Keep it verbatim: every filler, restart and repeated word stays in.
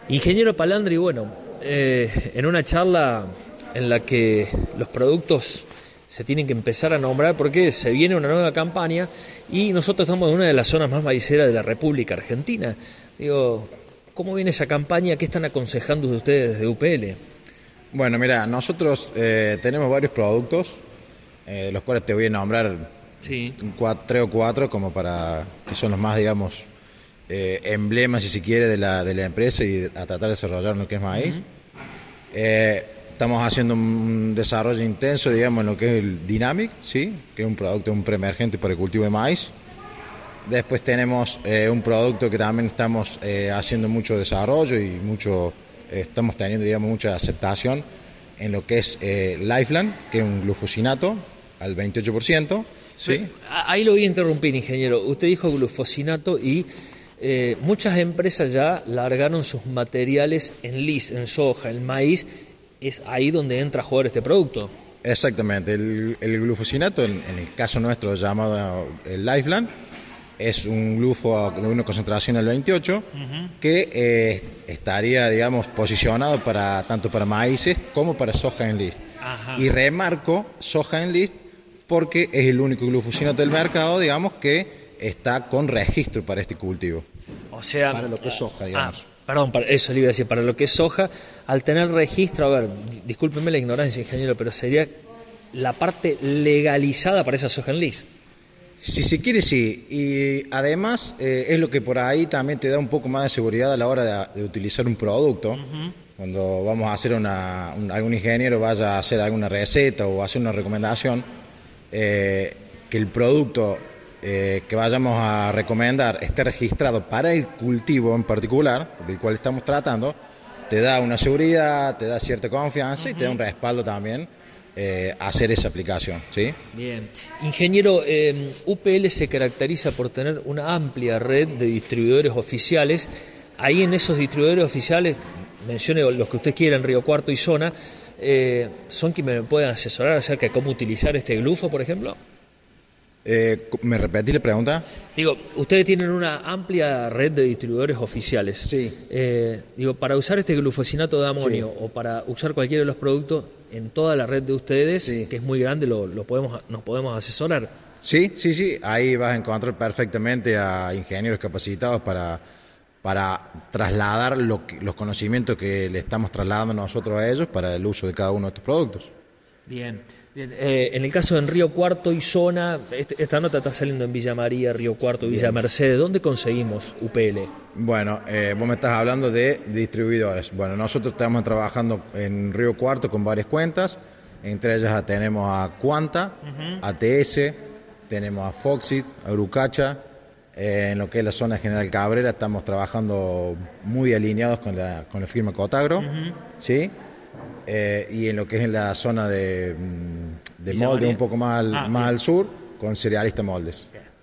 Ingeniero Palandri, bueno, eh, en una charla en la que los productos se tienen que empezar a nombrar porque se viene una nueva campaña y nosotros estamos en una de las zonas más maiceras de la República Argentina. Digo, ¿cómo viene esa campaña? ¿Qué están aconsejando ustedes desde U P L? Bueno, mira, nosotros eh, tenemos varios productos, eh, los cuales te voy a nombrar Sí. cuatro, tres o cuatro, como para que son los más, digamos, eh, emblemas, si se quiere, de la, de la empresa y a tratar de desarrollar lo que es maíz. Uh-huh. eh, estamos haciendo un desarrollo intenso, digamos, en lo que es el Dynamic, ¿sí? Que es un producto, un preemergente para el cultivo de maíz. Después tenemos eh, un producto que también estamos eh, haciendo mucho desarrollo y mucho, eh, estamos teniendo, digamos, mucha aceptación en lo que es eh, Lifeline, que es un glufosinato al veintiocho por ciento. ¿Sí? Ahí lo voy a interrumpir, ingeniero. Usted dijo glufosinato y eh, muchas empresas ya largaron sus materiales en lis, en soja, en maíz. Es ahí donde entra a jugar este producto. Exactamente. El, el glufosinato, en, en el caso nuestro llamado el Lifeline, es un glufo de una concentración al veintiocho, uh-huh, que eh, estaría, digamos, posicionado para tanto para maíces como para soja en list. Ajá. Y remarco soja en list porque es el único glufosinato del mercado, digamos, que está con registro para este cultivo. O sea, para lo que es soja, digamos. Ah, perdón, para eso le iba a decir, para lo que es soja, al tener registro, a ver, discúlpeme la ignorancia, ingeniero, pero sería la parte legalizada para esa soja en list. Si se quiere, sí. Y además eh, es lo que por ahí también te da un poco más de seguridad a la hora de, de utilizar un producto. Uh-huh. Cuando vamos a hacer una, un, algún ingeniero vaya a hacer alguna receta o hacer una recomendación, eh, que el producto eh, que vayamos a recomendar esté registrado para el cultivo en particular, del cual estamos tratando, te da una seguridad, te da cierta confianza, uh-huh, y te da un respaldo también. Eh, hacer esa aplicación, ¿sí? Bien. Ingeniero, eh, U P L se caracteriza por tener una amplia red de distribuidores oficiales. Ahí en esos distribuidores oficiales, mencione los que usted quiera en Río Cuarto y zona, eh, ¿son quienes me pueden asesorar acerca de cómo utilizar este glufo, por ejemplo? Eh, ¿Me repetí la pregunta? Digo, ustedes tienen una amplia red de distribuidores oficiales. Sí. Eh, digo, para usar este glufosinato de amonio, sí, o para usar cualquiera de los productos en toda la red de ustedes, sí, que es muy grande, lo, lo podemos, nos podemos asesorar. Sí, sí, sí. Ahí vas a encontrar perfectamente a ingenieros capacitados para, para trasladar lo, los conocimientos que le estamos trasladando nosotros a ellos para el uso de cada uno de estos productos. Bien. Bien, eh, en el caso de en Río Cuarto y zona, este, esta nota está saliendo en Villa María, Río Cuarto, Villa Bien. Mercedes. ¿Dónde conseguimos U P L? Bueno, eh, vos me estás hablando de distribuidores. Bueno, nosotros estamos trabajando en Río Cuarto con varias cuentas. Entre ellas tenemos a Quanta, uh-huh, A T S, tenemos a Foxit, a Urucacha. Eh, en lo que es la zona General Cabrera estamos trabajando muy alineados con la, con la firma Cotagro, uh-huh, ¿sí? Eh, y en lo que es en la zona de, de molde un poco más al, ah, más al sur, con Cerealista Moldes.